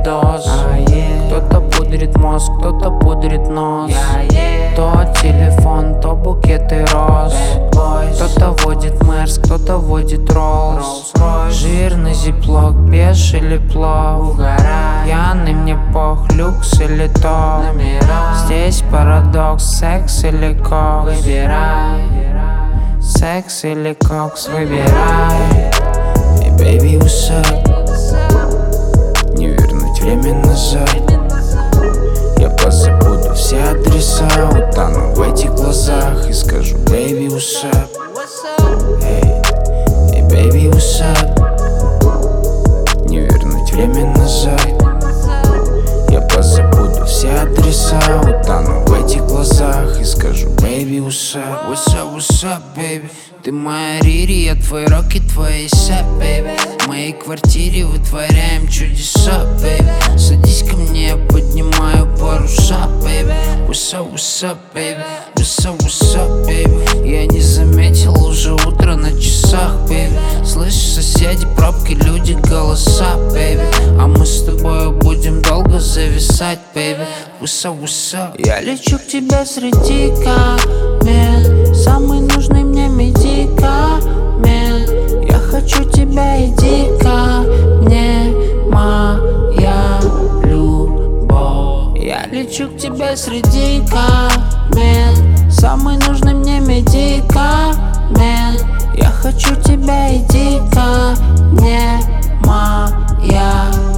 передоз. Кто-то пудрит мозг, кто-то пудрит нос. То телефон, то букеты роз. Кто-то водит Мерс, кто-то водит Роллс. Жирный зиплок, беш или плов. Пьяный мне пох, люкс или топ. Здесь парадокс, секс или кокс. Выбирай, секс или кокс, выбирай. Hey baby, what's up? Не вернуть время назад. Я позабуду все адреса, утону в этих глазах и скажу baby, what's up? Hey baby, what's up? Не вернуть время назад. Я позабуду все адреса, утону в этих глазах и скажу baby, what's up? What's up, baby? Ты моя Рири, я твой рок и твои сэп, baby. В моей квартире вытворяем чудеса, baby. Садись ко мне, я поднимаю паруса, baby. What's up, baby? What's up, baby? Я не заметил, уже утро на часах, baby. Слышишь, соседи, пробки, люди, голоса, baby. А мы с тобой будем долго зависать, baby. What's up? Я лечу к тебе среди камен. Самый нужный мне медикамент. Я хочу тебя, иди ко мне, моя любовь. Я лечу к тебе среди камен. Самый нужный мне медикамент. Я хочу тебя, иди ко мне, моя